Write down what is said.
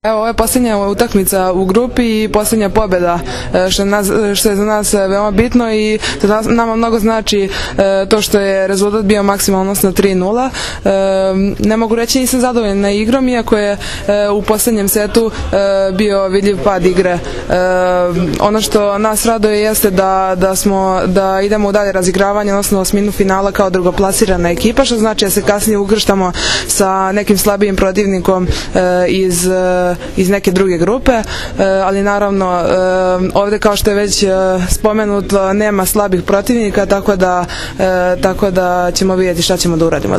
Evo, ovo je posljednja utakmica u grupi i posljednja pobjeda, što je za nas veoma bitno i nama mnogo znači to što je rezultat bio maksimalno 3:0. Ne mogu reći nisam zadovoljna igrom, iako je u posljednjem setu bio vidljiv pad igre. Ono što nas raduje jeste da idemo u dalje razigravanje, odnosno osminu finala kao drugoplasirana ekipa, što znači da se kasnije ukrštamo sa nekim slabijim protivnikom iz neke druge grupe, ali naravno ovdje, kao što je već spomenuto, nema slabih protivnika, tako da ćemo vidjeti šta ćemo da uradimo.